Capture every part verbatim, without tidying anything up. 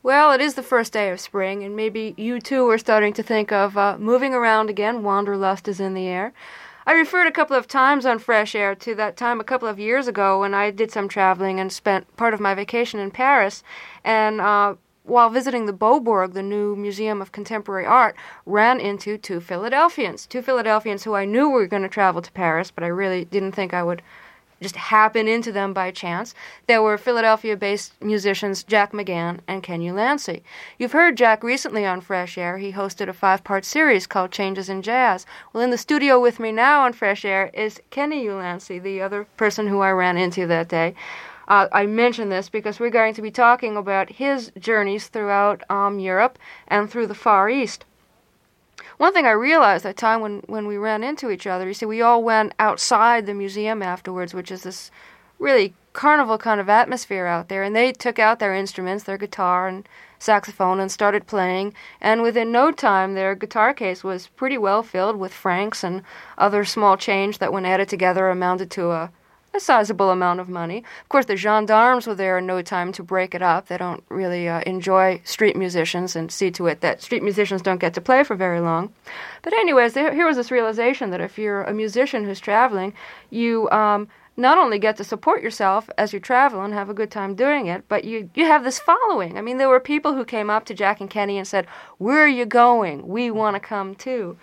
Well, it is the first day of spring, and maybe you too are starting to think of uh, moving around again. Wanderlust is in the air. I referred a couple of times on Fresh Air to that time a couple of years ago when I did some traveling and spent part of my vacation in Paris, and uh, while visiting the Beaubourg, the new Museum of Contemporary Art, ran into two Philadelphians. Two Philadelphians who I knew were going to travel to Paris, but I really didn't think I would just happen into them by chance. There were Philadelphia-based musicians Jack McGann and Ken Ulansey. You've heard Jack recently on Fresh Air. He hosted a five-part series called Changes in Jazz. Well, in the studio with me now on Fresh Air is Kenny Ulansey, the other person who I ran into that day. Uh, I mention this because we're going to be talking about his journeys throughout um, Europe and through the Far East. One thing I realized that time when, when we ran into each other, you see, we all went outside the museum afterwards, which is this really carnival kind of atmosphere out there, and they took out their instruments, their guitar and saxophone, and started playing, and within no time their guitar case was pretty well filled with francs and other small change that, when added together, amounted to a a sizable amount of money. Of course, the gendarmes were there in no time to break it up. They don't really uh, enjoy street musicians and see to it that street musicians don't get to play for very long. But anyways, there, here was this realization that if you're a musician who's traveling, you um, not only get to support yourself as you travel and have a good time doing it, but you, you have this following. I mean, there were people who came up to Jack and Kenny and said, "Where are you going? We want to come too."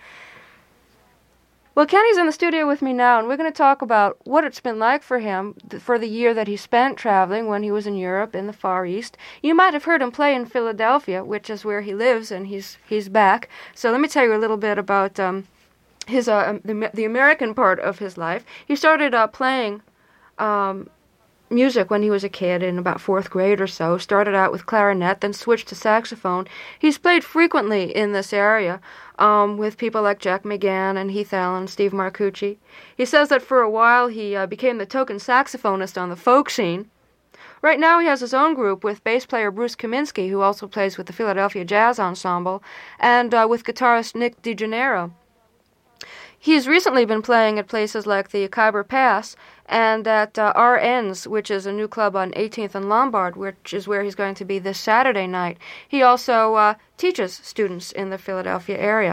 Well, Kenny's in the studio with me now, and we're going to talk about what it's been like for him for the year that he spent traveling when he was in Europe, in the Far East. You might have heard him play in Philadelphia, which is where he lives, and he's he's back. So let me tell you a little bit about um, his uh, the, the American part of his life. He started uh, playing um, music when he was a kid in about fourth grade or so. Started out with clarinet, then switched to saxophone. He's played frequently in this area um, with people like Jack McGann and Heath Allen, Steve Marcucci. He says that for a while he uh, became the token saxophonist on the folk scene. Right now he has his own group with bass player Bruce Kaminsky, who also plays with the Philadelphia Jazz Ensemble, and uh, with guitarist Nick DeGennaro. He's recently been playing at places like the Khyber Pass and at uh, R N's, which is a new club on eighteenth and Lombard, which is where he's going to be this Saturday night. He also uh, teaches students in the Philadelphia area.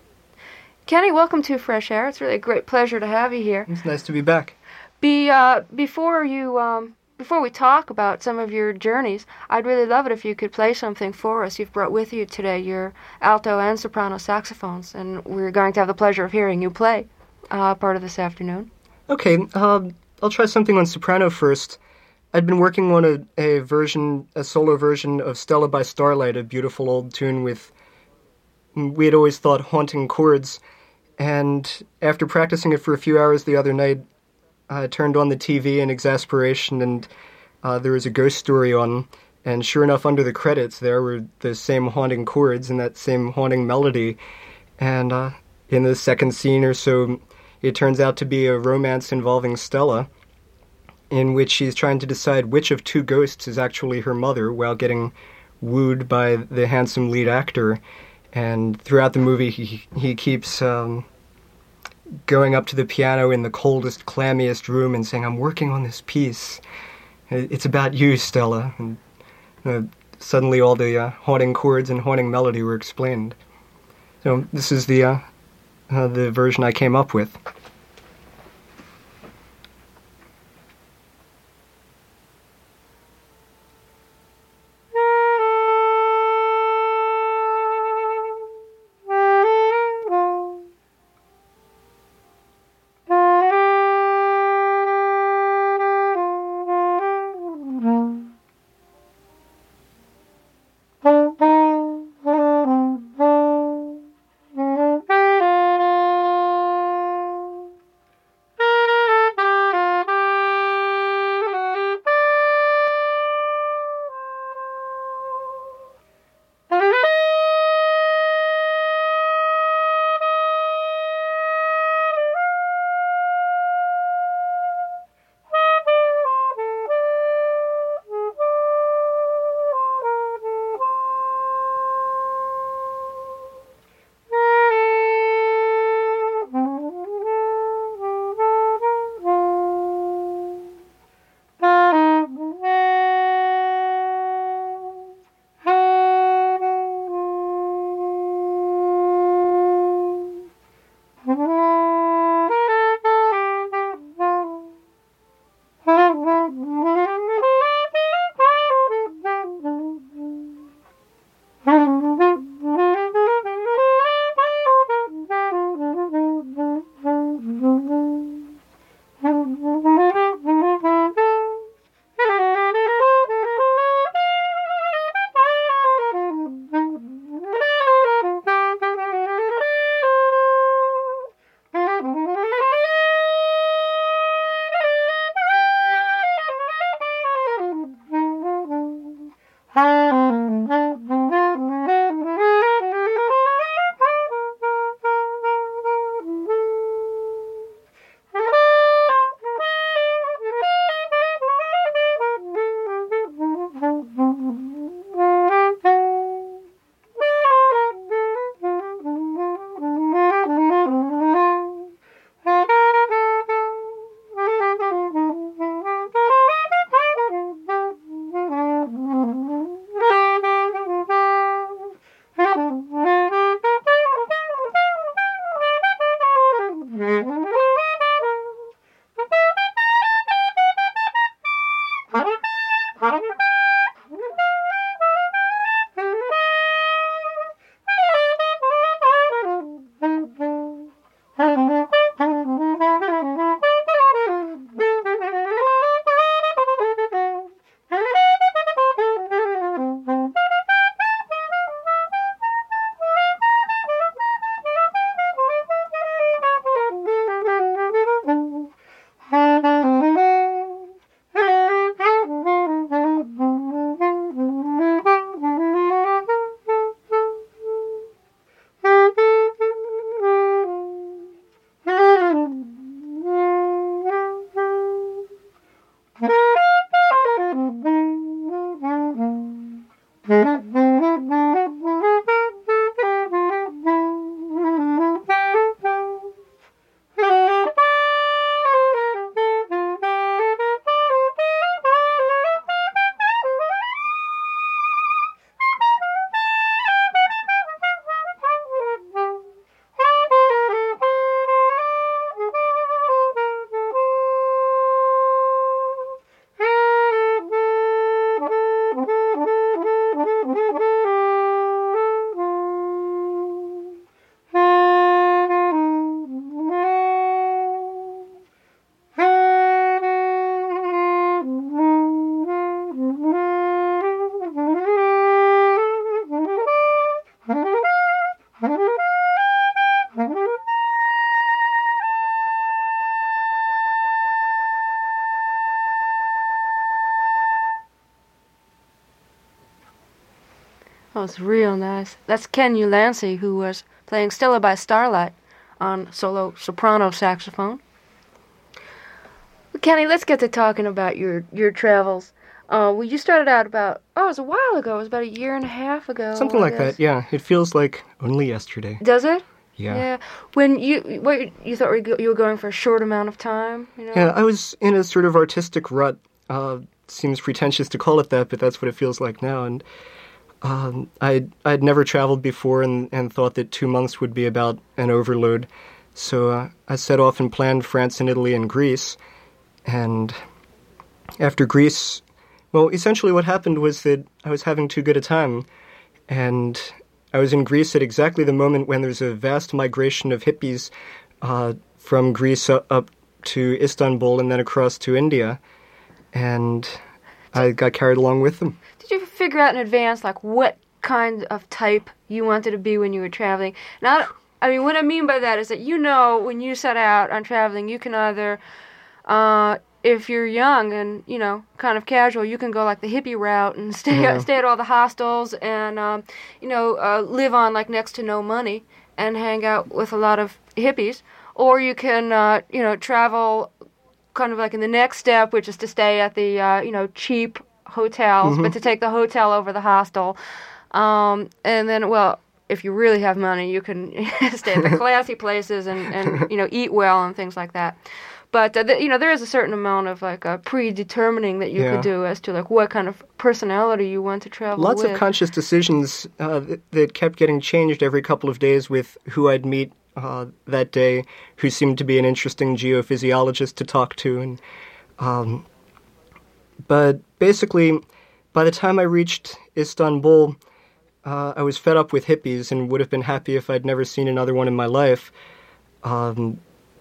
Kenny, welcome to Fresh Air. It's really a great pleasure to have you here. It's nice to be back. Be uh, before you um, before we talk about some of your journeys, I'd really love it if you could play something for us. You've brought with you today your alto and soprano saxophones, and we're going to have the pleasure of hearing you play uh, part of this afternoon. Okay, uh, I'll try something on soprano first. I'd been working on a, a version, a solo version of Stella by Starlight, a beautiful old tune with, we had always thought, haunting chords. And after practicing it for a few hours the other night, I turned on the T V in exasperation, and uh, there was a ghost story on. And sure enough, under the credits, there were the same haunting chords and that same haunting melody. And uh, in the second scene or so, it turns out to be a romance involving Stella, in which she's trying to decide which of two ghosts is actually her mother while getting wooed by the handsome lead actor. And throughout the movie, he he keeps um, going up to the piano in the coldest, clammiest room and saying, "I'm working on this piece. It's about you, Stella." And uh, suddenly all the uh, haunting chords and haunting melody were explained. So this is the uh, uh, the version I came up with. That was real nice. That's Ken Ulansey, who was playing Stella by Starlight on solo soprano saxophone. Well, Kenny, let's get to talking about your, your travels. Uh, well, you started out about, oh, it was a while ago. It was about a year and a half ago. Something I like guess. that, yeah. It feels like only yesterday. Does it? Yeah. Yeah. When you, what, you thought you were going for a short amount of time? You know? Yeah, I was in a sort of artistic rut. Uh, seems pretentious to call it that, but that's what it feels like now. And Um, I'd, I'd never traveled before and, and thought that two months would be about an overload. So uh, I set off and planned France and Italy and Greece. And after Greece, well, essentially what happened was that I was having too good a time. And I was in Greece at exactly the moment when there's a vast migration of hippies uh, from Greece up, up to Istanbul and then across to India. And I got carried along with them. Did you figure out in advance, like, what kind of type you wanted to be when you were traveling? Now, I mean, what I mean by that is that you know when you set out on traveling, you can either, uh, if you're young and, you know, kind of casual, you can go, like, the hippie route and stay, Yeah. stay at all the hostels and, um, you know, uh, live on, like, next to no money and hang out with a lot of hippies. Or you can, uh, you know, travel kind of like in the next step, which is to stay at the, uh, you know, cheap hotels, Mm-hmm. but to take the hotel over the hostel. Um, and then, well, if you really have money, you can stay at the classy places and, and, you know, eat well and things like that. But, uh, th- you know, there is a certain amount of, like, uh, predetermining that you Yeah. could do as to, like, what kind of personality you want to travel Lots with. of conscious decisions uh, that, that kept getting changed every couple of days with who I'd meet uh, that day, who seemed to be an interesting geophysiologist to talk to. And um, But basically, by the time I reached Istanbul, uh, I was fed up with hippies and would have been happy if I'd never seen another one in my life. Um,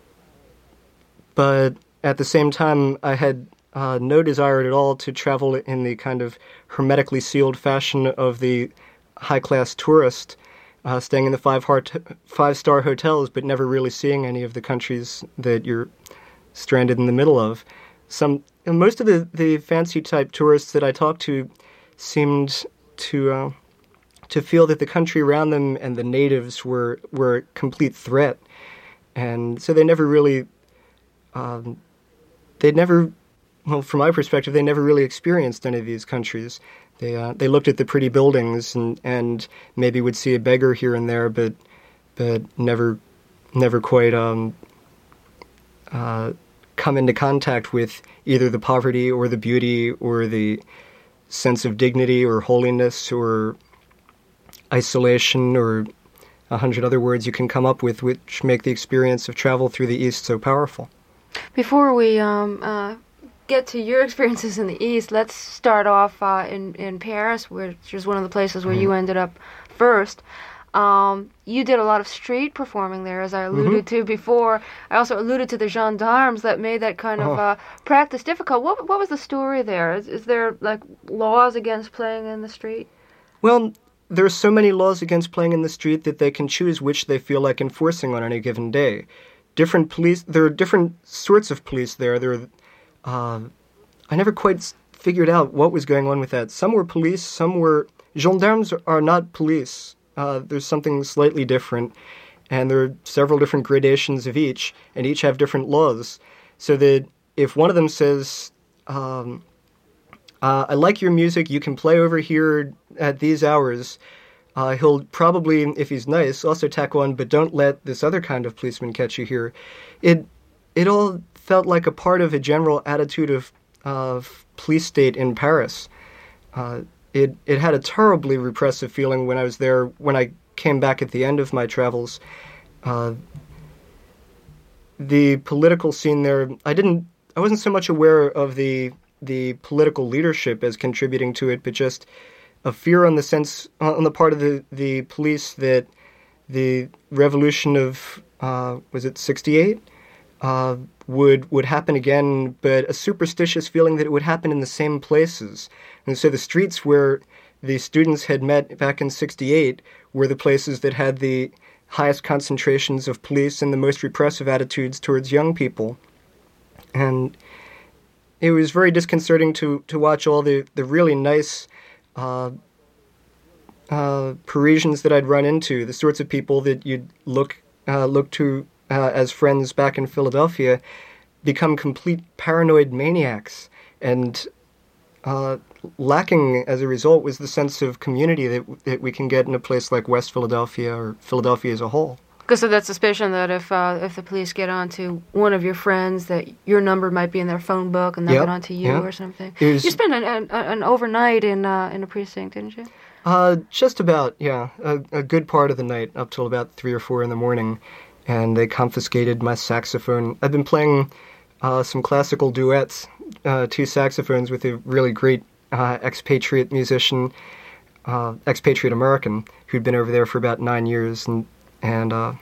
but at the same time, I had uh, no desire at all to travel in the kind of hermetically sealed fashion of the high-class tourist, uh, staying in the five heart, five-star hotels, but never really seeing any of the countries that you're stranded in the middle of. Some most of the, the fancy-type tourists that I talked to seemed to uh, to feel that the country around them and the natives were, were a complete threat. And so they never really... Um, they'd never, well, from my perspective, they never really experienced any of these countries. They uh, they looked at the pretty buildings and, and maybe would see a beggar here and there, but but never never quite um, uh, come into contact with either the poverty or the beauty or the sense of dignity or holiness or isolation or a hundred other words you can come up with which make the experience of travel through the East so powerful. Before we um, uh, get to your experiences in the East, let's start off uh, in, in Paris, which is one of the places where mm-hmm. you ended up first. Um, you did a lot of street performing there, as I alluded mm-hmm. to before. I also alluded to the gendarmes that made that kind oh. of uh, practice difficult. What, what was the story there? Is, is there, like, laws against playing in the street? Well, there are so many laws against playing in the street that they can choose which they feel like enforcing on any given day. Different police, there are different sorts of police there. There are, uh, I never quite figured out what was going on with that. Some were police, some were... Gendarmes are not police. Uh, there's something slightly different, and there are several different gradations of each, and each have different laws. So that if one of them says, um, uh, I like your music. You can play over here at these hours. Uh, he'll probably, if he's nice, also tack on, but don't let this other kind of policeman catch you here. It it all felt like a part of a general attitude of of police state in Paris. Uh, it it had a terribly repressive feeling when I was there. When I came back at the end of my travels, uh, the political scene there, I didn't. I wasn't so much aware of the the political leadership as contributing to it, but just a fear on the sense on the part of the, the police that the revolution of uh, was it sixty-eight uh, would would happen again, but a superstitious feeling that it would happen in the same places. And so the streets where the students had met back in sixty-eight were the places that had the highest concentrations of police and the most repressive attitudes towards young people. And it was very disconcerting to, to watch all the, the really nice uh, uh, Parisians that I'd run into, the sorts of people that you'd look uh, look to uh, as friends back in Philadelphia, become complete paranoid maniacs. And uh, lacking as a result was the sense of community that, that we can get in a place like West Philadelphia or Philadelphia as a whole. Because of that suspicion that if uh, if the police get on to one of your friends, that your number might be in their phone book and they'll yep, get on to you yep. or something. Was, you spent an, an, an overnight in uh, in a precinct, didn't you? Uh, just about, yeah. A, a good part of the night, up till about three or four in the morning. And they confiscated my saxophone. I've been playing uh, some classical duets, uh, two saxophones with a really great uh, expatriate musician, uh, expatriate American, who'd been over there for about nine years. And And uh,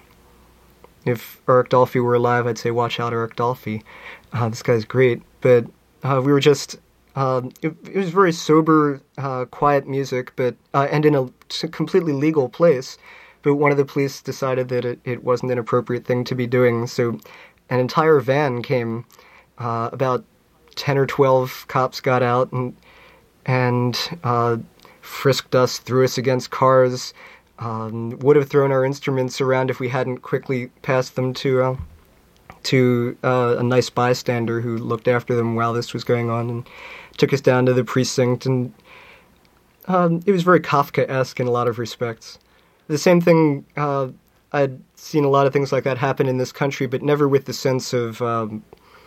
if Eric Dolphy were alive, I'd say, watch out, Eric Dolphy. Uh, this guy's great. But uh, we were just, uh, it, it was very sober, uh, quiet music, but uh, and in a completely legal place. But one of the police decided that it, it wasn't an appropriate thing to be doing. So an entire van came, uh, about ten or twelve cops got out and, and uh, frisked us, threw us against cars. Um, would have thrown our instruments around if we hadn't quickly passed them to uh, to uh, a nice bystander who looked after them while this was going on and took us down to the precinct. And um, it was very Kafkaesque in a lot of respects. The same thing, uh, I'd seen a lot of things like that happen in this country, but never with the sense of um,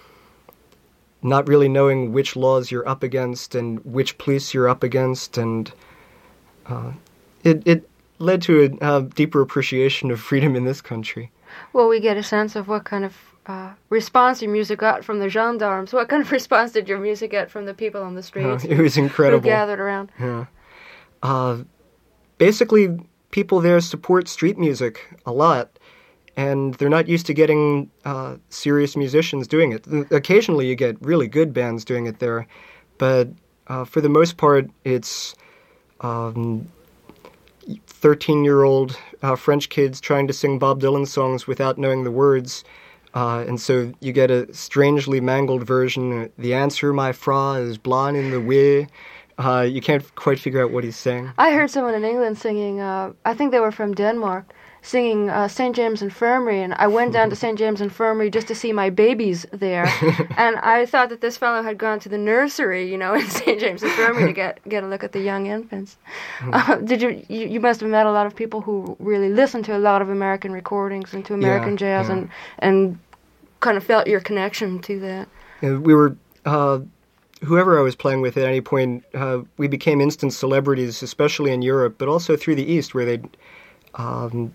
not really knowing which laws you're up against and which police you're up against. And uh, it... it led to a uh, deeper appreciation of freedom in this country. Well, we get a sense of what kind of uh, response your music got from the gendarmes. What kind of response did your music get from the people on the streets? Uh, it was incredible. Who gathered around. Yeah. Uh, basically, people there support street music a lot, and they're not used to getting uh, serious musicians doing it. Occasionally, you get really good bands doing it there, but uh, for the most part, it's Um, thirteen-year-old uh, French kids trying to sing Bob Dylan songs without knowing the words. Uh, and so you get a strangely mangled version. The answer, my fra, is blonde in the way. Uh, you can't quite figure out what he's saying. I heard someone in England singing, uh, I think they were from Denmark, singing uh, Saint James Infirmary, and I went down to Saint James Infirmary just to see my babies there, and I thought that this fellow had gone to the nursery, you know, in Saint James Infirmary to get get a look at the young infants. Uh, did you, you? You must have met a lot of people who really listened to a lot of American recordings and to American yeah, jazz, yeah. and and kind of felt your connection to that. Yeah, we were. Uh, whoever I was playing with at any point, uh, we became instant celebrities, especially in Europe, but also through the East, where they'd. Um,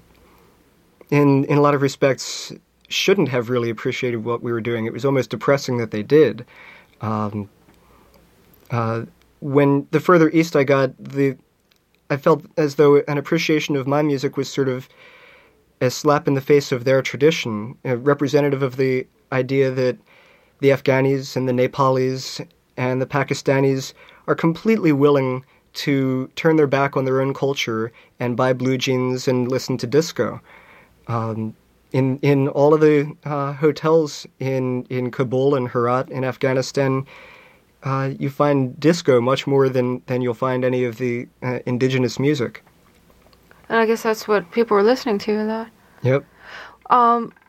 In in a lot of respects, shouldn't have really appreciated what we were doing. It was almost depressing that they did. Um, uh, when the further east I got, the I felt as though an appreciation of my music was sort of a slap in the face of their tradition, uh, representative of the idea that the Afghanis and the Nepalis and the Pakistanis are completely willing to turn their back on their own culture and buy blue jeans and listen to disco. Um, in in all of the uh, hotels in, in Kabul and Herat in Afghanistan, uh, you find disco much more than, than you'll find any of the uh, indigenous music. And I guess that's what people were listening to a lot. Yep. Um,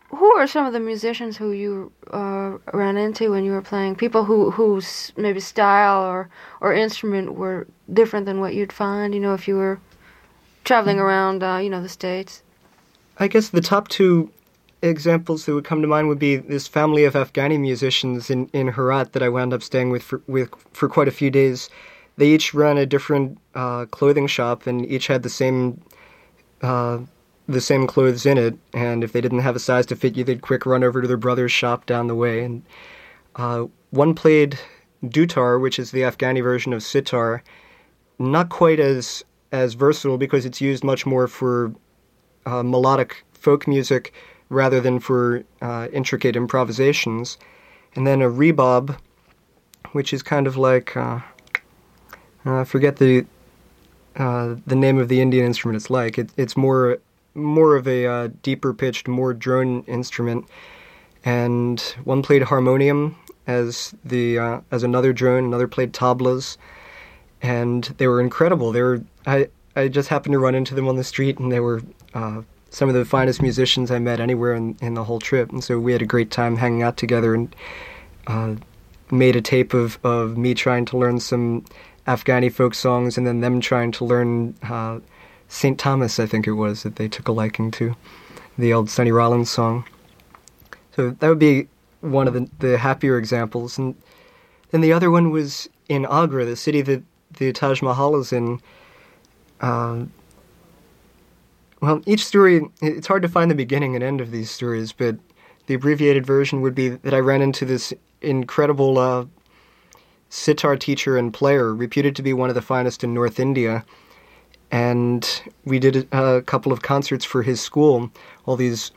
who are some of the musicians who you uh, ran into when you were playing? People who whose maybe style or or instrument were different than what you'd find, you know, if you were traveling around, uh, you know, the States. I guess the top two examples that would come to mind would be this family of Afghani musicians in, in Herat that I wound up staying with for, with for quite a few days. They each ran a different uh, clothing shop, and each had the same uh, the same clothes in it. And if they didn't have a size to fit you, they'd quick run over to their brother's shop down the way. And uh, one played dutar, which is the Afghani version of sitar, not quite as as versatile because it's used much more for uh, melodic folk music rather than for uh, intricate improvisations. And then a rebob, which is kind of like, uh, I forget the uh, the name of the Indian instrument it's like. It, it's more more of a uh, deeper pitched, more drone instrument. And one played harmonium as the uh, as another drone, another played tablas, and they were incredible. They were I I just happened to run into them on the street, and they were uh, some of the finest musicians I met anywhere in, in the whole trip. And so we had a great time hanging out together, and uh, made a tape of, of me trying to learn some Afghani folk songs, and then them trying to learn uh, Saint Thomas, I think it was, that they took a liking to, the old Sonny Rollins song. So that would be one of the, the happier examples. And then the other one was in Agra, the city that the Taj Mahal is in. Uh, well, each story, it's hard to find the beginning and end of these stories, but the abbreviated version would be that I ran into this incredible uh, sitar teacher and player, reputed to be one of the finest in North India. And we did a, a couple of concerts for his school. All these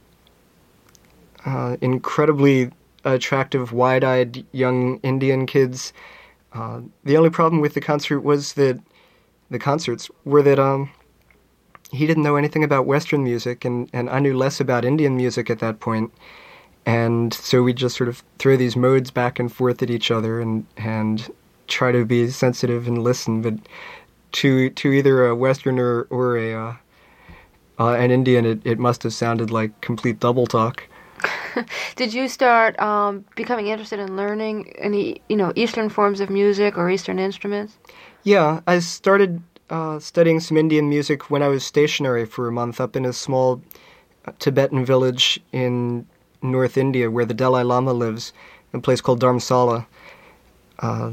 uh, incredibly attractive, wide-eyed young Indian kids. Uh, the only problem with the concert was that the concerts were that um, he didn't know anything about Western music, and, and I knew less about Indian music at that point. And so we just sort of throw these modes back and forth at each other and and try to be sensitive and listen. But to to either a Westerner or a uh, uh, an Indian, it, it must have sounded like complete double talk. Did you start um, becoming interested in learning any, you know, Eastern forms of music or Eastern instruments? Yeah, I started uh, studying some Indian music when I was stationary for a month up in a small Tibetan village in North India where the Dalai Lama lives, a place called Dharamsala. Uh,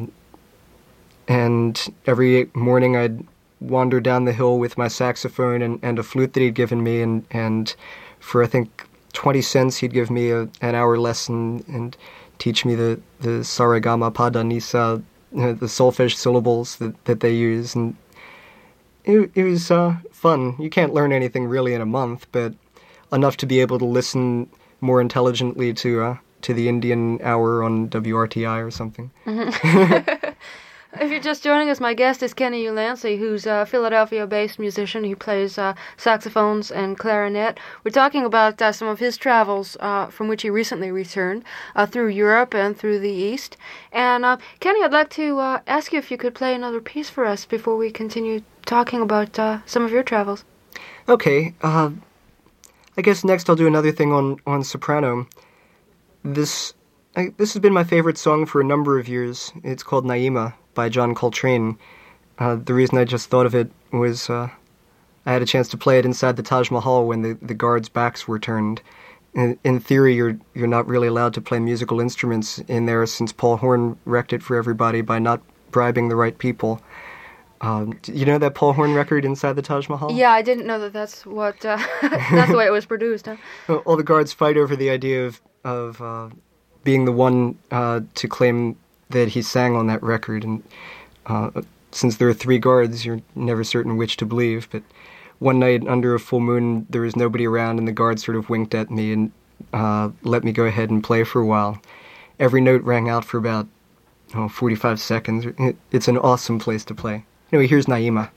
and every morning I'd wander down the hill with my saxophone and, and a flute that he'd given me, and, and for I think twenty cents he'd give me a, an hour lesson and teach me the, the saragama pada nisa, you know, the solfege syllables that, that they use. And it, it was uh, fun. You can't learn anything really in a month, but enough to be able to listen more intelligently to uh, to the Indian Hour on W R T I or something. Mm-hmm. If you're just joining us, my guest is Kenny Ulansey, who's a Philadelphia-based musician. He plays uh, saxophones and clarinet. We're talking about uh, some of his travels uh, from which he recently returned uh, through Europe and through the East. And uh, Kenny, I'd like to uh, ask you if you could play another piece for us before we continue talking about uh, some of your travels. Okay. Uh, I guess next I'll do another thing on, on soprano. This I, this has been my favorite song for a number of years. It's called Naima by John Coltrane. Uh, the reason I just thought of it was uh, I had a chance to play it inside the Taj Mahal when the, the guards' backs were turned. In, in theory, you're you're not really allowed to play musical instruments in there since Paul Horn wrecked it for everybody by not bribing the right people. Um, you know that Paul Horn record inside the Taj Mahal? Yeah, I didn't know that that's what uh, that's the way it was produced. Huh? Well, all the guards fight over the idea of of uh, being the one uh, to claim that he sang on that record, and uh, since there are three guards, you're never certain which to believe. But one night under a full moon, there was nobody around, and the guard sort of winked at me and uh, let me go ahead and play for a while. Every note rang out for about oh, forty-five seconds. It, it's an awesome place to play. Anyway, here's Naima.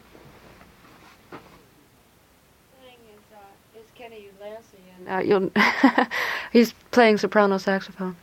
Is, uh, is Kenny Ulansey, and uh, you'll he's playing soprano saxophone.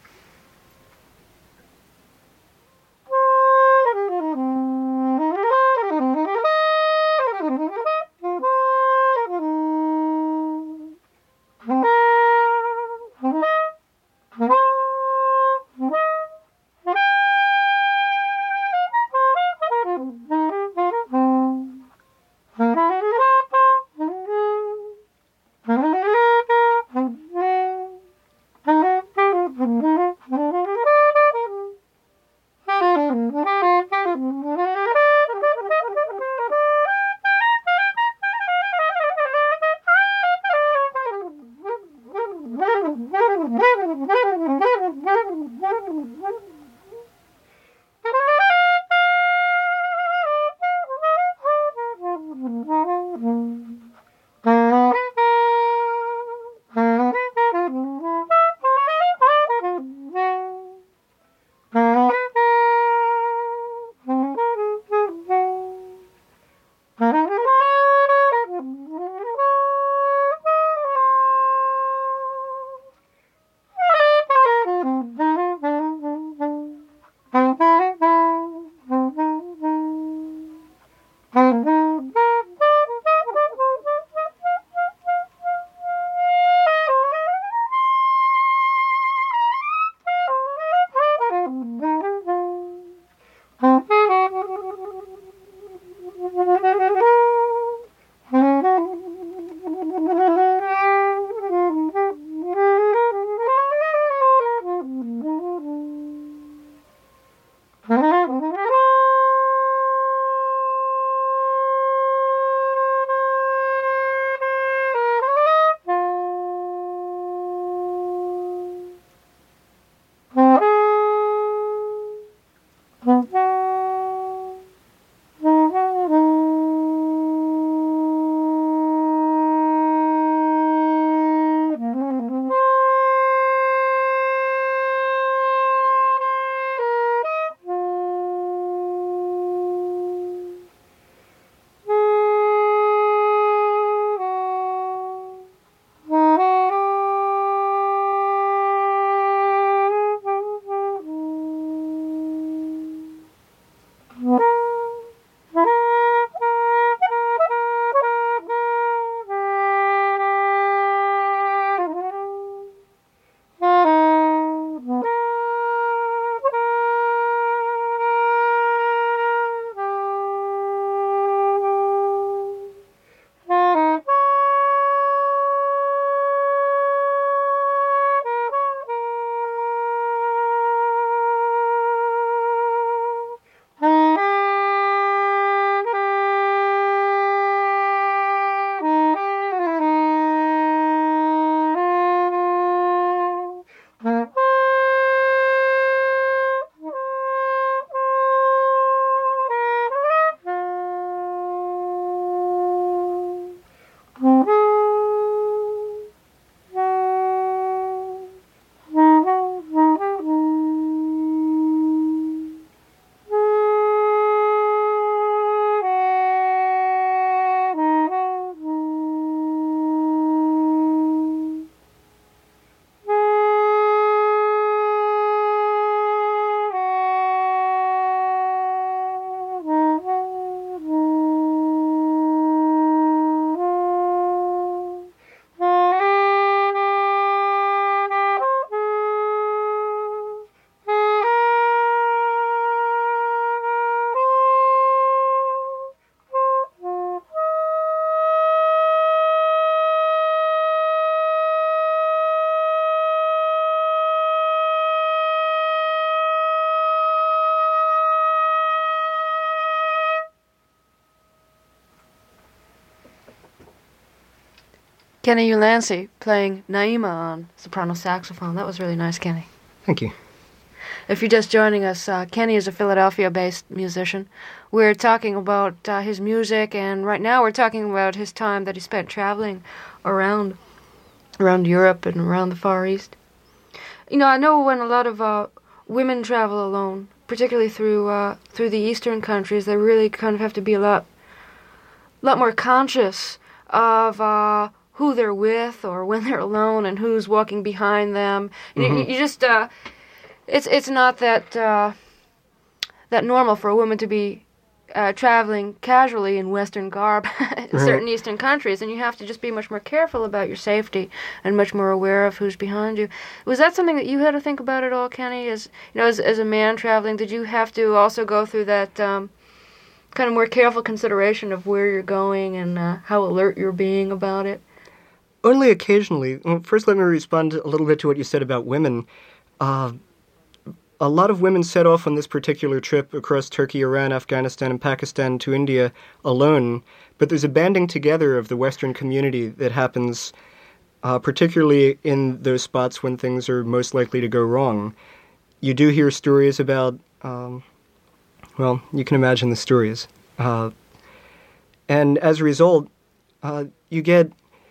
Kenny Ulansey playing Naima on soprano saxophone. That was really nice, Kenny. Thank you. If you're just joining us, uh, Kenny is a Philadelphia-based musician. We're talking about uh, his music, and right now we're talking about his time that he spent traveling around around Europe and around the Far East. You know, I know when a lot of uh, women travel alone, particularly through uh, through the Eastern countries, they really kind of have to be a lot, lot more conscious of uh, who they're with, or when they're alone, and who's walking behind them. Mm-hmm. You, you just, uh, it's it's not that uh, that normal for a woman to be uh, traveling casually in Western garb in right. certain Eastern countries, and you have to just be much more careful about your safety and much more aware of who's behind you. Was that something that you had to think about at all, Kenny? As you know, as as a man traveling, did you have to also go through that um, kind of more careful consideration of where you're going and uh, how alert you're being about it? Only occasionally. Well, first, let me respond a little bit to what you said about women. Uh, a lot of women set off on this particular trip across Turkey, Iran, Afghanistan, and Pakistan to India alone, but there's a banding together of the Western community that happens uh, particularly in those spots when things are most likely to go wrong. You do hear stories about, um, well, you can imagine the stories. Uh, and as a result, uh, you get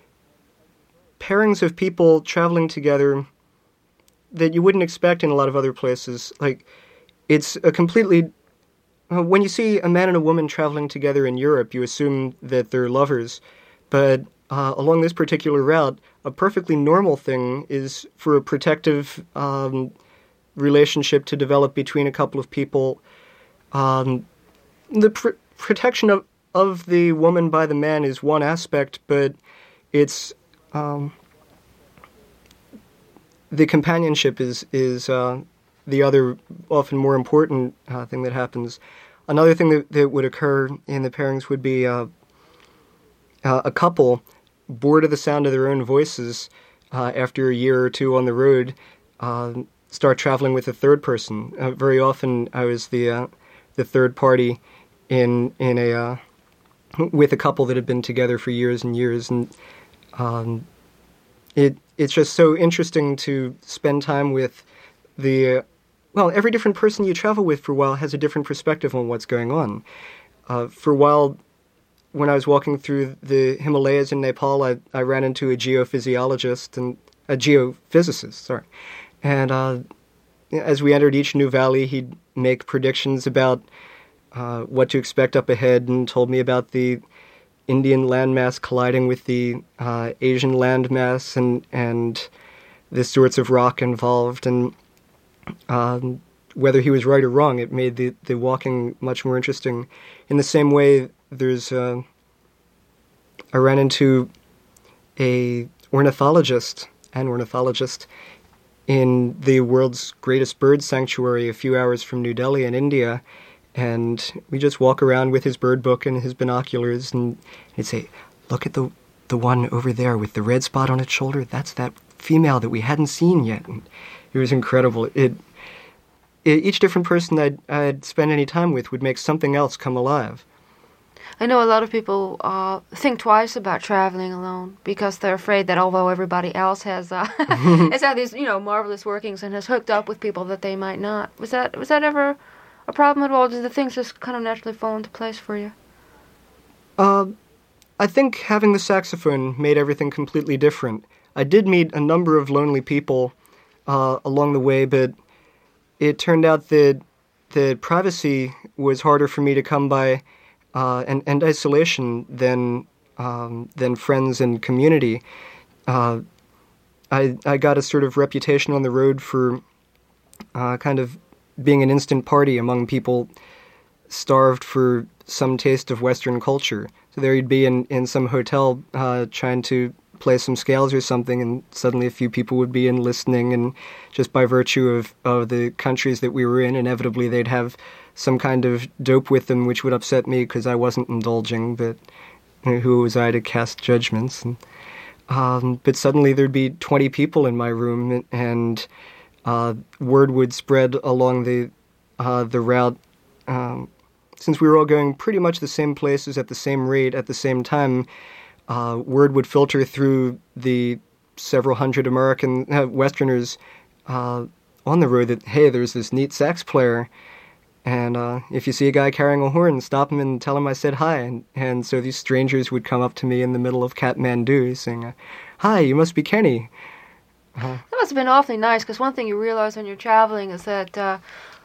pairings of people traveling together that you wouldn't expect in a lot of other places. Like, it's a completely... Uh, when you see a man and a woman traveling together in Europe, you assume that they're lovers. But uh, along this particular route, a perfectly normal thing is for a protective um, relationship to develop between a couple of people. Um, the pr- protection of, of the woman by the man is one aspect, but it's... Um, the companionship is is uh, the other, often more important uh, thing that happens. Another thing that, that would occur in the pairings would be uh, uh, a couple, bored of the sound of their own voices uh, after a year or two on the road, uh, start traveling with a third person. Uh, very often, I was the uh, the third party in in a uh, with a couple that had been together for years and years, and um, it. It's just so interesting to spend time with the, uh, well, every different person you travel with for a while has a different perspective on what's going on. Uh, for a while, when I was walking through the Himalayas in Nepal, I, I ran into a geophysiologist, and a geophysicist, sorry. And uh, as we entered each new valley, he'd make predictions about uh, what to expect up ahead, and told me about the Indian landmass colliding with the uh, Asian landmass, and and the sorts of rock involved, and um, whether he was right or wrong, it made the, the walking much more interesting. In the same way, there's uh, I ran into a ornithologist, an ornithologist in the world's greatest bird sanctuary a few hours from New Delhi in India. And we just walk around with his bird book and his binoculars, and he'd say, "Look at the the one over there with the red spot on its shoulder. That's that female that we hadn't seen yet." And it was incredible. It, it each different person I'd, I'd spend any time with would make something else come alive. I know a lot of people uh, think twice about traveling alone because they're afraid that although everybody else has uh, has had these, you know, marvelous workings and has hooked up with people that they might not. Was that was that ever a problem at all? Did the things just kind of naturally fall into place for you? Uh, I think having the saxophone made everything completely different. I did meet a number of lonely people uh, along the way, but it turned out that that privacy was harder for me to come by, uh, and, and isolation than um, than friends and community. Uh, I I got a sort of reputation on the road for uh, kind of being an instant party among people starved for some taste of Western culture. So there you'd be in, in some hotel uh, trying to play some scales or something, and suddenly a few people would be in listening, and just by virtue of, of the countries that we were in, inevitably they'd have some kind of dope with them, which would upset me because I wasn't indulging, but you know, who was I to cast judgments? And, um, but suddenly there'd be twenty people in my room, and Uh, word would spread along the uh, the route. Um, since we were all going pretty much the same places at the same rate at the same time, uh, word would filter through the several hundred American uh, Westerners uh, on the road that, hey, there's this neat sax player, and uh, if you see a guy carrying a horn, stop him and tell him I said hi. And, and so these strangers would come up to me in the middle of Kathmandu saying, hi, you must be Kenny. Uh, that must have been awfully nice, because one thing you realize when you're traveling is that uh,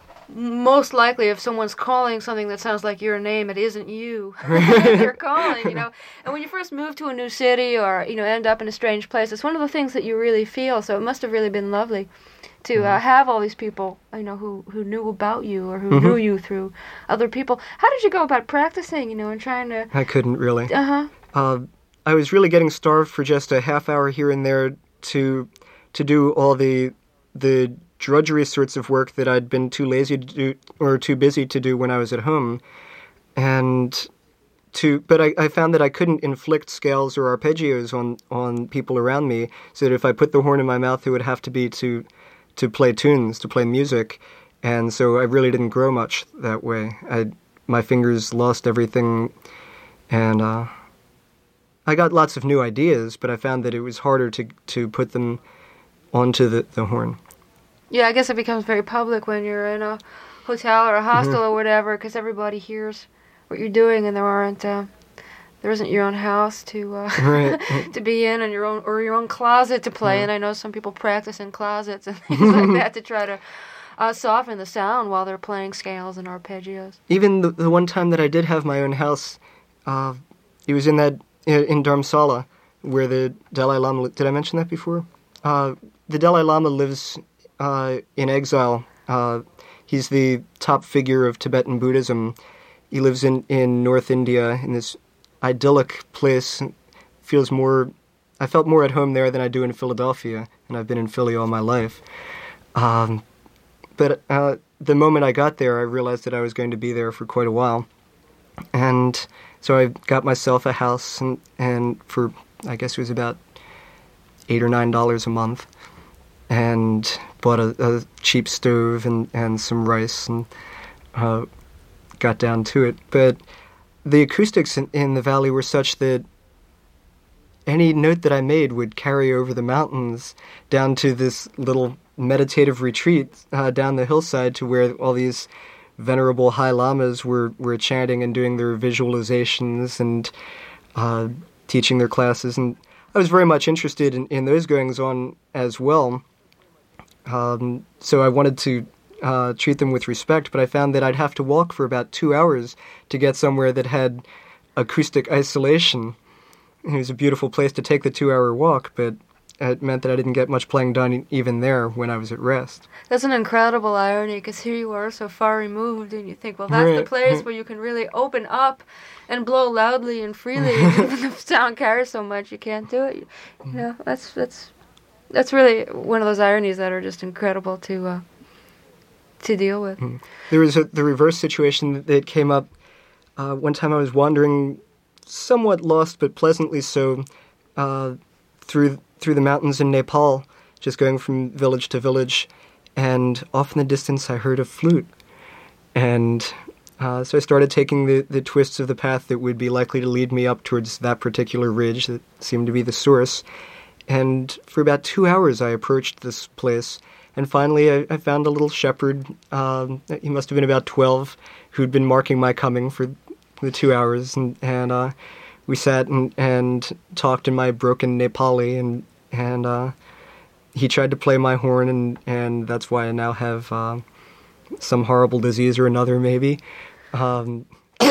most likely if someone's calling something that sounds like your name, it isn't you you're calling, you know. And when you first move to a new city or, you know, end up in a strange place, it's one of the things that you really feel. So it must have really been lovely to mm-hmm. uh, have all these people, you know, who, who knew about you or who mm-hmm. knew you through other people. How did you go about practicing, you know, and trying to... I couldn't really. Uh-huh. Uh, I was really getting starved for just a half hour here and there to to do all the the drudgery sorts of work that I'd been too lazy to do or too busy to do when I was at home. And to but I, I found that I couldn't inflict scales or arpeggios on, on people around me, so that if I put the horn in my mouth, it would have to be to to play tunes, to play music. And so I really didn't grow much that way. I my fingers lost everything, and uh, I got lots of new ideas, but I found that it was harder to to put them onto the, the horn. Yeah, I guess it becomes very public when you're in a hotel or a hostel mm-hmm. or whatever, because everybody hears what you're doing, and there aren't uh, there isn't your own house to uh, right. to be in, and your own or your own closet to play. Yeah. And I know some people practice in closets and things like that to try to uh, soften the sound while they're playing scales and arpeggios. Even the, the one time that I did have my own house, uh, it was in that in Dharamsala, where the Dalai Lama. Did I mention that before? Uh, the Dalai Lama lives uh, in exile. Uh, he's the top figure of Tibetan Buddhism. He lives in, in North India in this idyllic place. Feels more. I felt more at home there than I do in Philadelphia, and I've been in Philly all my life. Um, but uh, the moment I got there, I realized that I was going to be there for quite a while, and so I got myself a house, and, and for I guess it was about eight or nine dollars a month, and bought a, a cheap stove and, and some rice, and uh, got down to it. But the acoustics in, in the valley were such that any note that I made would carry over the mountains down to this little meditative retreat uh, down the hillside, to where all these venerable high lamas were, were chanting and doing their visualizations and uh, teaching their classes. And I was very much interested in, in those goings-on as well. Um, so I wanted to uh, treat them with respect, but I found that I'd have to walk for about two hours to get somewhere that had acoustic isolation. It was a beautiful place to take the two-hour walk, but it meant that I didn't get much playing done even there when I was at rest. That's an incredible irony, because here you are so far removed, and you think, well, that's right. the place where you can really open up and blow loudly and freely, and even the sound carries so much, you can't do it. You, you know, that's that's that's really one of those ironies that are just incredible to uh, to deal with. Mm. There was a, the reverse situation that came up. Uh, one time I was wandering, somewhat lost but pleasantly so, uh, through through the mountains in Nepal, just going from village to village, and off in the distance I heard a flute. And uh, so I started taking the, the twists of the path that would be likely to lead me up towards that particular ridge that seemed to be the source. And for about two hours I approached this place, and finally I, I found a little shepherd, um, he must have been about twelve, who'd been marking my coming for the two hours, and, and uh, we sat and, and talked in my broken Nepali, and and uh, he tried to play my horn, and, and that's why I now have uh, some horrible disease or another, maybe. Um,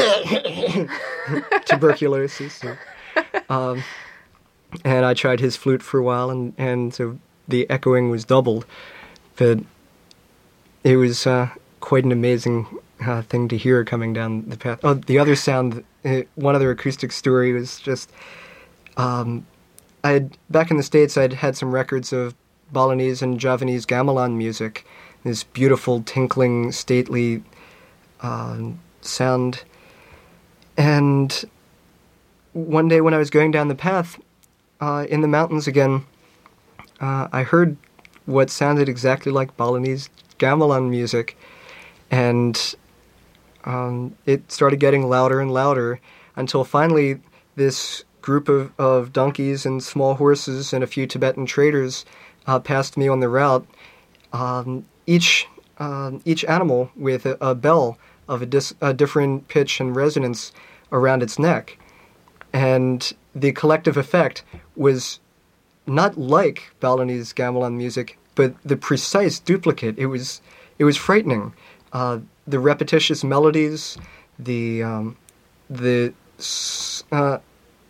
tuberculosis. So, um, and I tried his flute for a while, and, and so the echoing was doubled. But it was uh, quite an amazing uh, thing to hear coming down the path. Oh, the other sound, uh, one other acoustic story was just, um, I had, back in the States, I'd had some records of Balinese and Javanese gamelan music, this beautiful, tinkling, stately uh, sound. And one day when I was going down the path uh, in the mountains again, uh, I heard what sounded exactly like Balinese gamelan music, and um, it started getting louder and louder until finally this group of, of donkeys and small horses and a few Tibetan traders uh, passed me on the route, um, each uh, each animal with a, a bell of a, dis, a different pitch and resonance around its neck. And the collective effect was not like Balinese gamelan music, but the precise duplicate. It was it was frightening. Uh, the repetitious melodies, the um, the uh,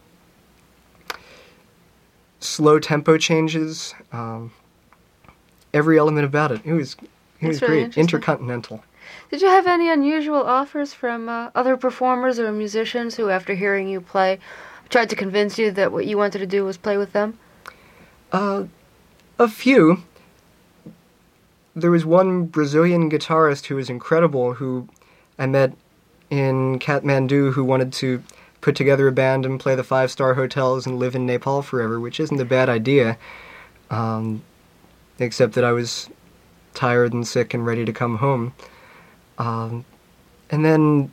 slow tempo changes, um, every element about it. It was it was That's really great, intercontinental. Did you have any unusual offers from uh, other performers or musicians who, after hearing you play, tried to convince you that what you wanted to do was play with them? Uh, a few. There was one Brazilian guitarist who was incredible, who I met in Kathmandu, who wanted to put together a band and play the five-star hotels and live in Nepal forever, which isn't a bad idea, um, except that I was tired and sick and ready to come home. Um, and then,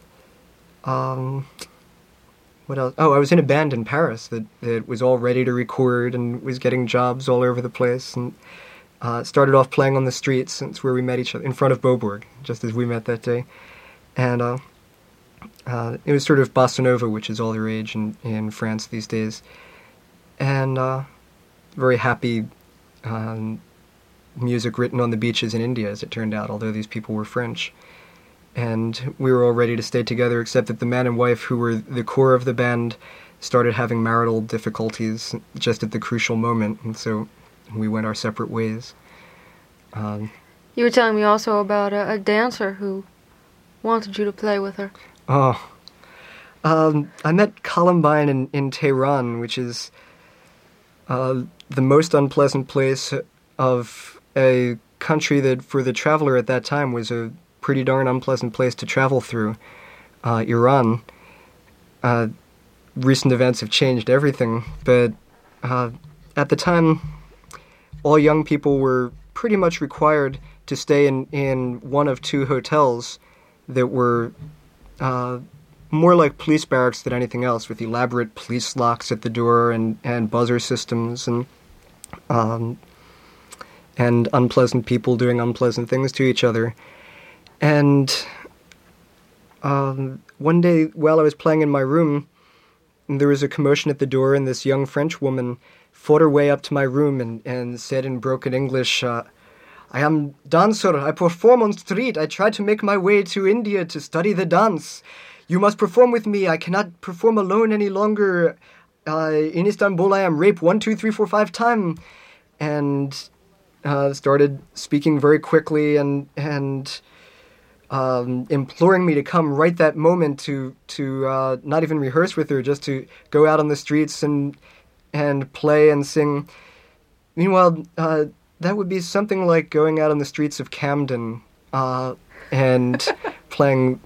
um, what else? Oh, I was in a band in Paris that, that was all ready to record and was getting jobs all over the place, and uh, started off playing on the streets. Since where we met each other, in front of Beaubourg, just as we met that day. And uh, uh, it was sort of bossa nova, which is all the rage in, in France these days. And uh, very happy um, music written on the beaches in India, as it turned out, although these people were French. And we were all ready to stay together, except that the man and wife who were the core of the band started having marital difficulties just at the crucial moment, and so we went our separate ways. Um, you were telling me also about a, a dancer who wanted you to play with her. Oh. Um, I met Columbine in, in Tehran, which is uh, the most unpleasant place of a country that, for the traveler at that time, was a pretty darn unpleasant place to travel through. Uh, Iran. Uh, recent events have changed everything, but uh, at the time, all young people were pretty much required to stay in, in one of two hotels that were uh, more like police barracks than anything else, with elaborate police locks at the door and, and buzzer systems and um, and unpleasant people doing unpleasant things to each other. And um, one day, while I was playing in my room, there was a commotion at the door, and this young French woman fought her way up to my room and, and said in broken English, uh, I am dancer, I perform on street, I try to make my way to India to study the dance. You must perform with me, I cannot perform alone any longer. Uh, in Istanbul I am raped one, two, three, four, five times. And uh, started speaking very quickly and and um, imploring me to come right that moment to, to uh, not even rehearse with her, just to go out on the streets and and play and sing. Meanwhile, uh, that would be something like going out on the streets of Camden uh, and playing.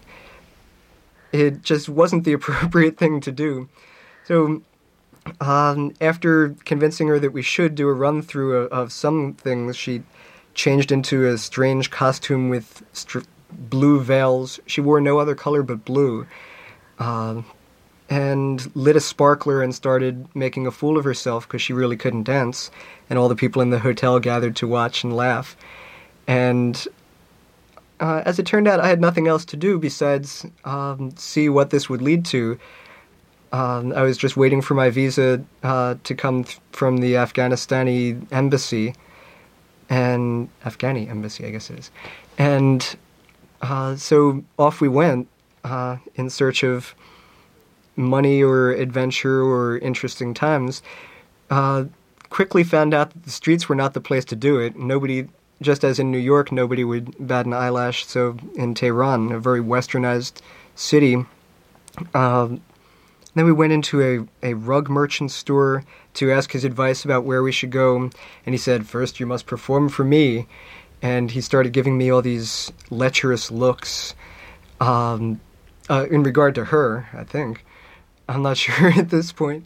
It just wasn't the appropriate thing to do. So um, after convincing her that we should do a run-through of, of some things, she changed into a strange costume with str- blue veils. She wore no other color but blue. Uh, and lit a sparkler and started making a fool of herself because she really couldn't dance, and all the people in the hotel gathered to watch and laugh. And uh, as it turned out, I had nothing else to do besides um, see what this would lead to. Um, I was just waiting for my visa uh, to come th- from the Afghanistani embassy, and Afghani embassy, I guess it is. And uh, so off we went uh, in search of money or adventure or interesting times. Uh, quickly found out that the streets were not the place to do it. Nobody, just as in New York, nobody would bat an eyelash. So in Tehran, a very westernized city, uh, then we went into a, a rug merchant store to ask his advice about where we should go. And he said, first you must perform for me. And he started giving me all these lecherous looks um, uh, in regard to her, I think. I'm not sure at this point.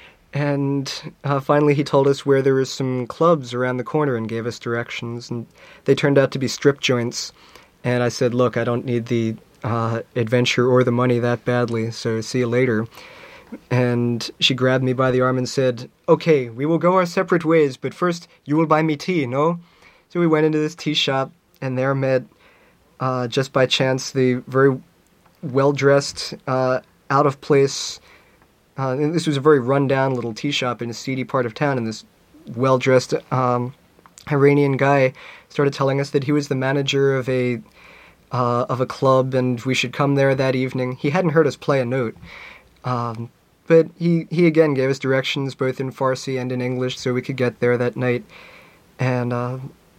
And uh, finally he told us where there were some clubs around the corner and gave us directions. And they turned out to be strip joints. And I said, look, I don't need the uh, adventure or the money that badly, so see you later. And she grabbed me by the arm and said, "Okay, we will go our separate ways, but first you will buy me tea, no?" So we went into this tea shop, and there met, uh, just by chance, the very well-dressed, uh, out-of-place... Uh, and this was a very run-down little tea shop in a seedy part of town, and this well-dressed um, Iranian guy started telling us that he was the manager of a uh, of a club, and we should come there that evening. He hadn't heard us play a note. Um, but he, he again gave us directions both in Farsi and in English so we could get there that night. And uh,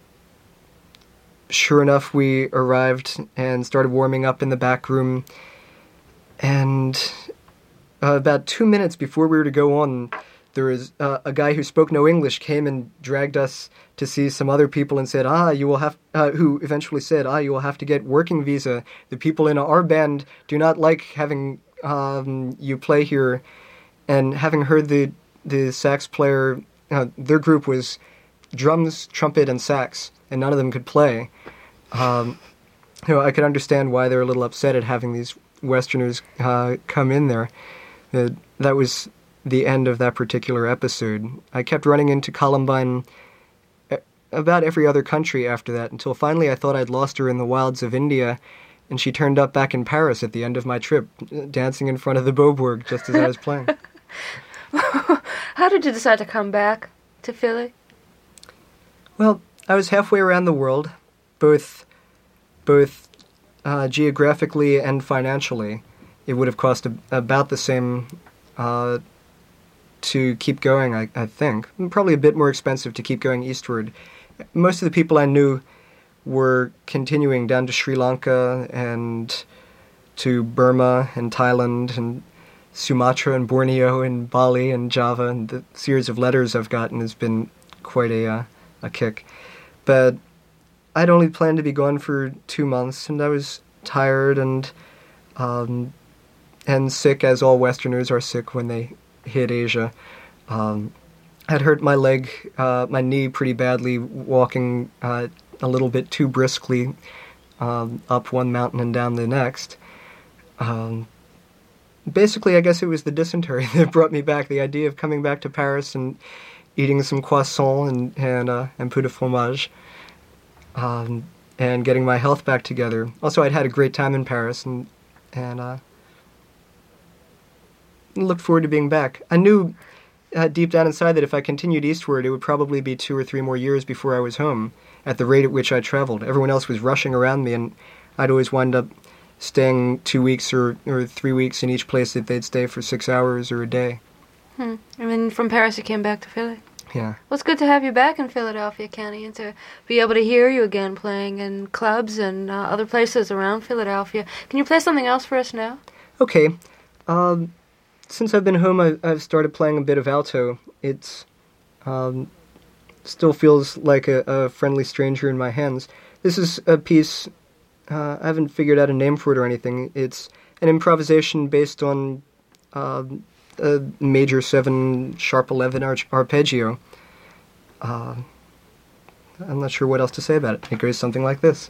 sure enough, we arrived and started warming up in the back room. And uh, about two minutes before we were to go on, there was uh, a guy who spoke no English came and dragged us to see some other people and said, ah, you will have, uh, who eventually said, ah, you will have to get working visa. The people in our band do not like having Um, you play here. And having heard the the sax player, uh, their group was drums, trumpet, and sax, and none of them could play. Um, you know, I could understand why they were a little upset at having these Westerners uh, come in there. Uh, that was the end of that particular episode. I kept running into Columbine about every other country after that, until finally I thought I'd lost her in the wilds of India. And she turned up back in Paris at the end of my trip, dancing in front of the Beaubourg just as I was playing. How did you decide to come back to Philly? Well, I was halfway around the world, both both uh, geographically and financially. It would have cost a, about the same uh, to keep going, I, I think. Probably a bit more expensive to keep going eastward. Most of the people I knew were continuing down to Sri Lanka and to Burma and Thailand and Sumatra and Borneo and Bali and Java. And the series of letters I've gotten has been quite a uh, a kick. But I'd only planned to be gone for two months, and I was tired and um, and sick, as all Westerners are sick when they hit Asia. Um, I'd hurt my leg, uh, my knee pretty badly walking uh, a little bit too briskly um, up one mountain and down the next. Um, basically, I guess it was the dysentery that brought me back. The idea of coming back to Paris and eating some croissant and and, uh, and peu de fromage, um, and getting my health back together. Also, I'd had a great time in Paris and and uh, looked forward to being back. I knew uh, deep down inside that if I continued eastward, it would probably be two or three more years before I was home, at the rate at which I traveled. Everyone else was rushing around me, and I'd always wind up staying two weeks or, or three weeks in each place that they'd stay for six hours or a day. Hmm. And then from Paris you came back to Philly. Yeah. Well, it's good to have you back in Philadelphia, Kenny, and to be able to hear you again playing in clubs and uh, other places around Philadelphia. Can you play something else for us now? Okay. Um, since I've been home, I, I've started playing a bit of alto. It's um, still feels like a, a friendly stranger in my hands. This is a piece, uh, I haven't figured out a name for it or anything. It's an improvisation based on uh, a major seven, sharp eleven arch- arpeggio. Uh, I'm not sure what else to say about it. It goes something like this.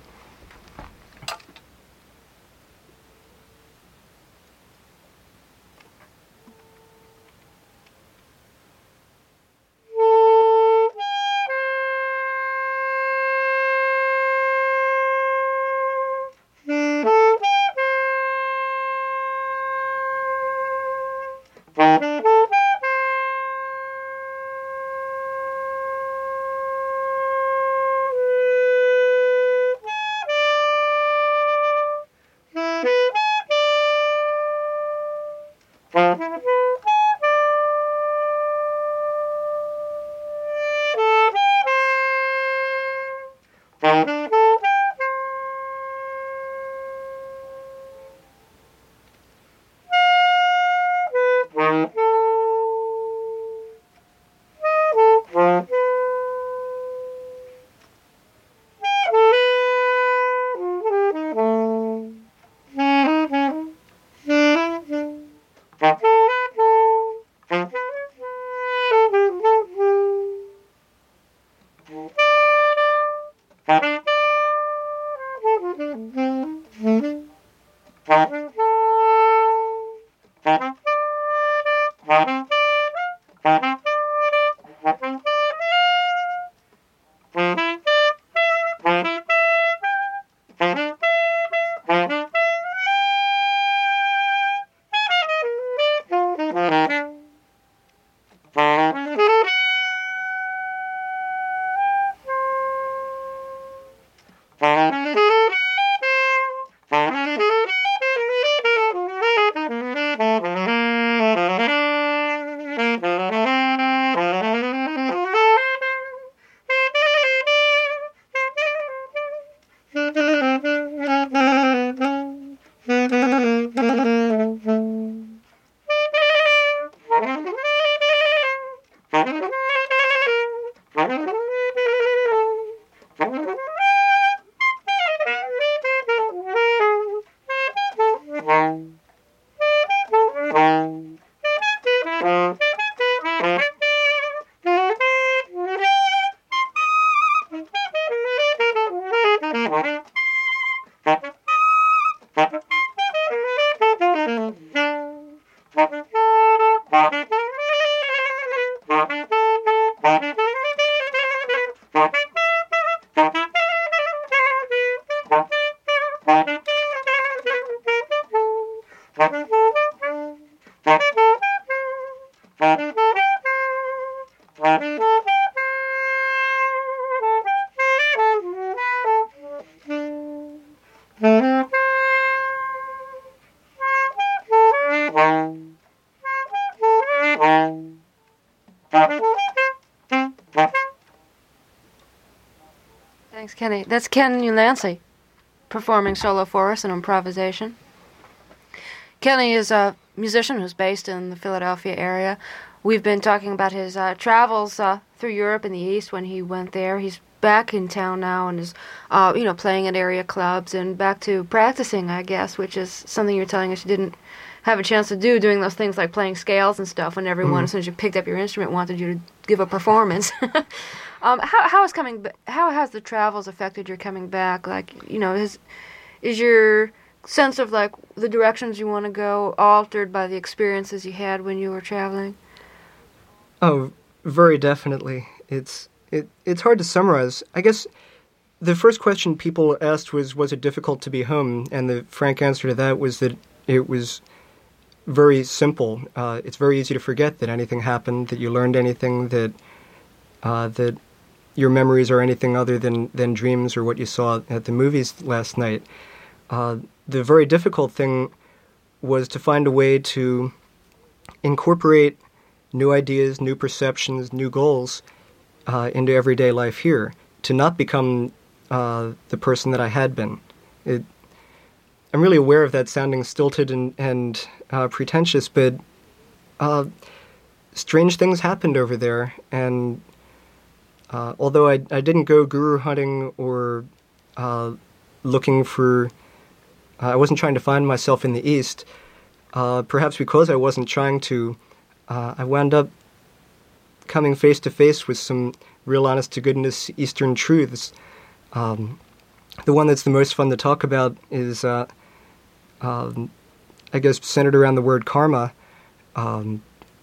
Thanks, Kenny. That's Ken Ulansey performing solo for us in improvisation. Kenny is a musician who's based in the Philadelphia area. We've been talking about his uh, travels uh, through Europe and the East when he went there. He's back in town now and is, uh, you know, playing at area clubs and back to practicing, I guess, which is something you're telling us you didn't have a chance to do, doing those things like playing scales and stuff when everyone, mm. as soon as you picked up your instrument, wanted you to give a performance. um, how how is coming? How has the travels affected your coming back? Like, you know, is is your sense of like the directions you want to go altered by the experiences you had when you were traveling? Oh, very definitely. It's it it's hard to summarize. I guess the first question people asked was, was it difficult to be home? And the frank answer to that was that it was very simple. Uh, it's very easy to forget that anything happened, that you learned anything, that uh, that your memories are anything other than, than dreams or what you saw at the movies last night. Uh, the very difficult thing was to find a way to incorporate new ideas, new perceptions, new goals uh, into everyday life here, to not become uh, the person that I had been. It, I'm really aware of that sounding stilted and, and uh, pretentious, but uh, strange things happened over there. And uh, although I, I didn't go guru hunting or uh, looking for, uh, I wasn't trying to find myself in the East, uh, perhaps because I wasn't trying to, uh, I wound up coming face to face with some real honest-to-goodness Eastern truths. Um, the one that's the most fun to talk about is uh, Um, I guess centered around the word karma. Um,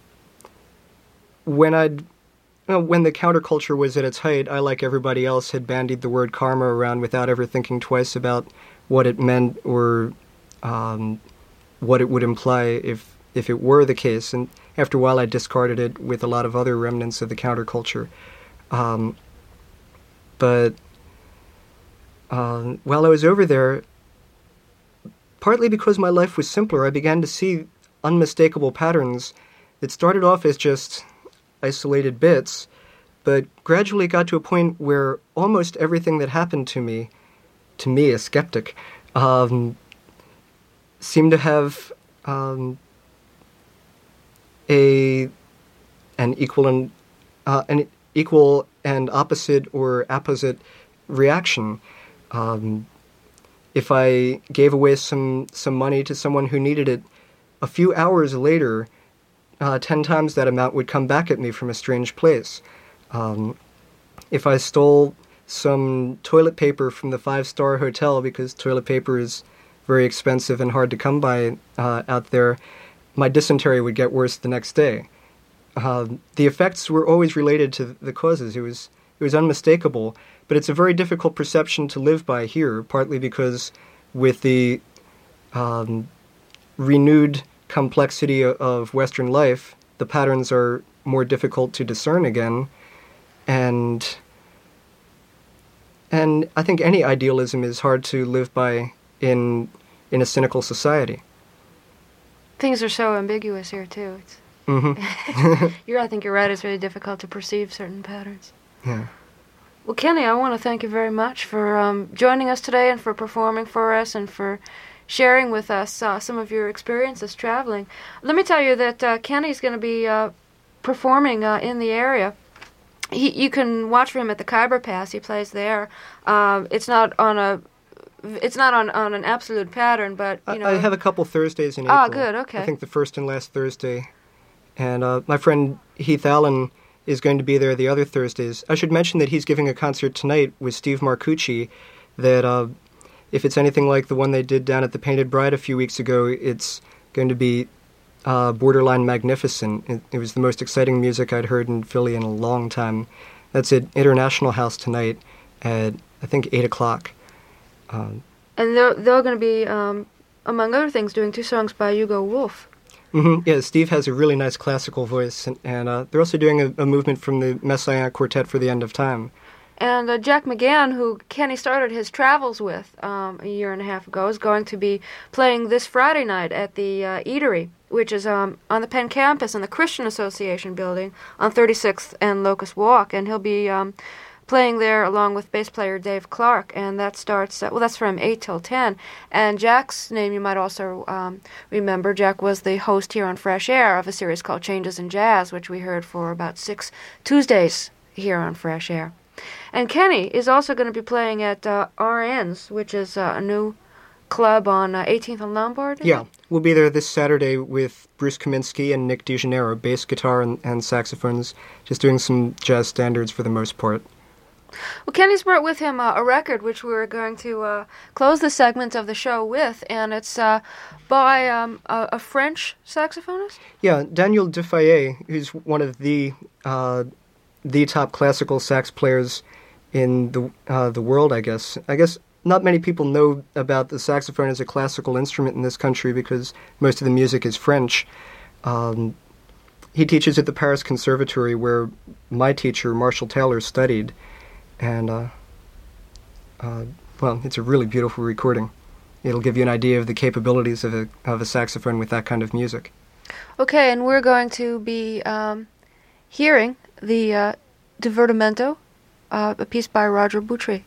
when I'd, you know, when the counterculture was at its height, I, like everybody else, had bandied the word karma around without ever thinking twice about what it meant or um, what it would imply if if it were the case. And after a while, I discarded it with a lot of other remnants of the counterculture. Um, but uh, while I was over there, partly because my life was simpler, I began to see unmistakable patterns that started off as just isolated bits, but gradually got to a point where almost everything that happened to me, to me, a skeptic, um, seemed to have um, a an equal and uh, an equal and opposite or apposite reaction. Um, If I gave away some, some money to someone who needed it, a few hours later, uh, ten times that amount would come back at me from a strange place. Um, if I stole some toilet paper from the five-star hotel, because toilet paper is very expensive and hard to come by uh, out there, my dysentery would get worse the next day. Uh, the effects were always related to the causes. It was it was unmistakable. But it's a very difficult perception to live by here, partly because with the um, renewed complexity of Western life, the patterns are more difficult to discern again. And and I think any idealism is hard to live by in in a cynical society. Things are so ambiguous here, too. It's mm-hmm. you're, I think you're right. It's really difficult to perceive certain patterns. Yeah. Well, Kenny, I want to thank you very much for um, joining us today and for performing for us and for sharing with us uh, some of your experiences traveling. Let me tell you that uh, Kenny's going to be uh, performing uh, in the area. He, you can watch for him at the Khyber Pass. He plays there. Um, it's not on a, it's not on, on an absolute pattern, but you know. I have a couple Thursdays in April. Oh, good. Okay. I think the first and last Thursday, and uh, my friend Heath Allen is going to be there the other Thursdays. I should mention that he's giving a concert tonight with Steve Marcucci that, uh, if it's anything like the one they did down at the Painted Bride a few weeks ago, it's going to be uh, borderline magnificent. It, it was the most exciting music I'd heard in Philly in a long time. That's at International House tonight at, I think, eight o'clock. Um, and they're, they're going to be, um, among other things, doing two songs by Hugo Wolf. Mm-hmm. Yeah, Steve has a really nice classical voice, and, and uh, they're also doing a, a movement from the Messianic Quartet for the End of Time. And uh, Jack McGann, who Kenny started his travels with um, a year and a half ago, is going to be playing this Friday night at the uh, Eatery, which is um, on the Penn campus in the Christian Association building on thirty-sixth and Locust Walk, and he'll be um, playing there along with bass player Dave Clark, and that starts, uh, well, that's from eight till ten. And Jack's name you might also um, remember. Jack was the host here on Fresh Air of a series called Changes in Jazz, which we heard for about six Tuesdays here on Fresh Air. And Kenny is also going to be playing at uh, R N's, which is uh, a new club on uh, eighteenth and Lombard. Yeah, we'll be there this Saturday with Bruce Kaminsky and Nick DeJaneiro, bass guitar and, and saxophones, just doing some jazz standards for the most part. Well, Kenny's brought with him uh, a record which we're going to uh, close the segment of the show with, and it's uh, by um, a, a French saxophonist? Yeah, Daniel Dufayet, who's one of the uh, the top classical sax players in the uh, the world, I guess. I guess not many people know about the saxophone as a classical instrument in this country because most of the music is French. Um, he teaches at the Paris Conservatory, where my teacher, Marshall Taylor, studied. And, uh, uh, well, it's a really beautiful recording. It'll give you an idea of the capabilities of a, of a saxophone with that kind of music. Okay, and we're going to be um, hearing the uh, Divertimento, uh, a piece by Roger Boutry.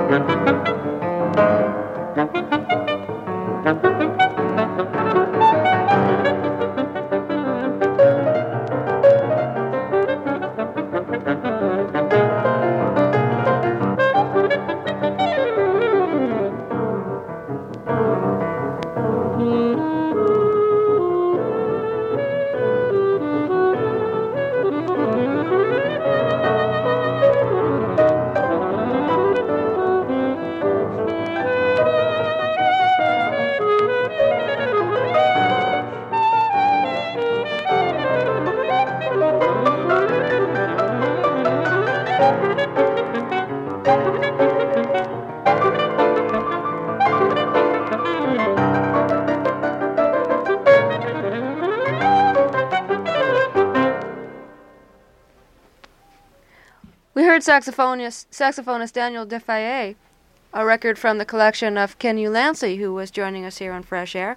We heard saxophonist, saxophonist Daniel Defaye, a record from the collection of Ken Ulansey, who was joining us here on Fresh Air.